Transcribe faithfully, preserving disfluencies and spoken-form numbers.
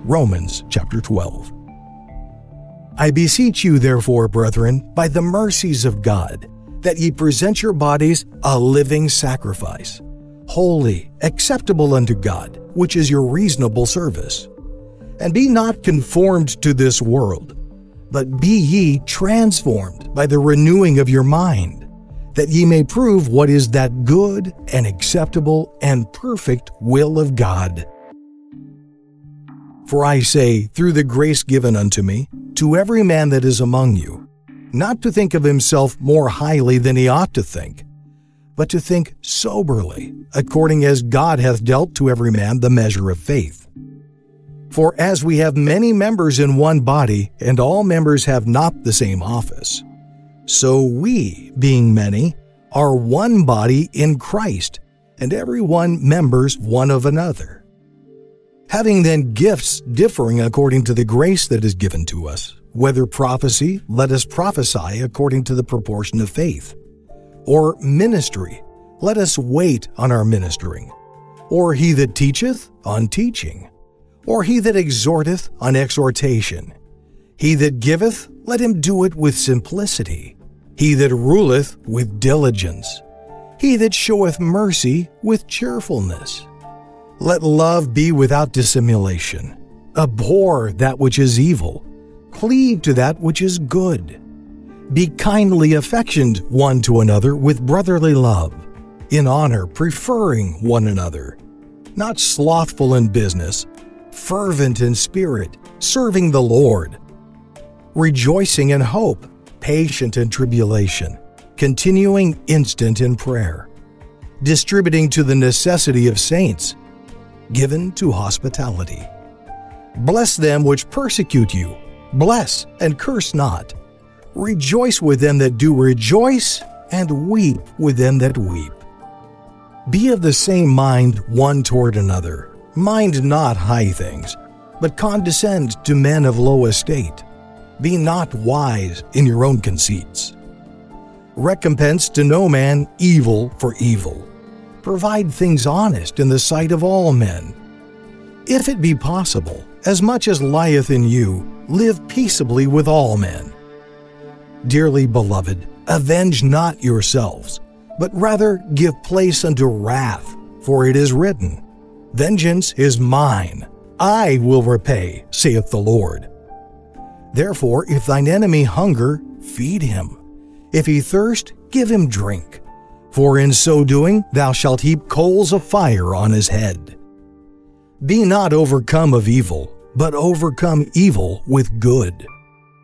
Romans chapter twelve. I beseech you therefore, brethren, by the mercies of God, that ye present your bodies a living sacrifice, holy, acceptable unto God, which is your reasonable service. And be not conformed to this world, but be ye transformed by the renewing of your mind, that ye may prove what is that good and acceptable and perfect will of God. For I say, through the grace given unto me, to every man that is among you, not to think of himself more highly than he ought to think, but to think soberly, according as God hath dealt to every man the measure of faith. For as we have many members in one body, and all members have not the same office, so we, being many, are one body in Christ, and every one members one of another. Having then gifts differing according to the grace that is given to us, whether prophecy, let us prophesy according to the proportion of faith. Or ministry, let us wait on our ministering. Or he that teacheth, on teaching. Or he that exhorteth, on exhortation. He that giveth, let him do it with simplicity. He that ruleth, with diligence. He that showeth mercy, with cheerfulness. Let love be without dissimulation. Abhor that which is evil. Cleave to that which is good. Be kindly affectioned one to another with brotherly love, in honor preferring one another, not slothful in business, fervent in spirit, serving the Lord, rejoicing in hope, patient in tribulation, continuing instant in prayer, distributing to the necessity of saints, given to hospitality. Bless them which persecute you, bless and curse not. Rejoice with them that do rejoice, and weep with them that weep. Be of the same mind one toward another. Mind not high things, but condescend to men of low estate. Be not wise in your own conceits. Recompense to no man evil for evil. Provide things honest in the sight of all men. If it be possible, as much as lieth in you, live peaceably with all men. Dearly beloved, avenge not yourselves, but rather give place unto wrath, for it is written, Vengeance is mine, I will repay, saith the Lord. Therefore, if thine enemy hunger, feed him. If he thirst, give him drink. For in so doing thou shalt heap coals of fire on his head. Be not overcome of evil, but overcome evil with good.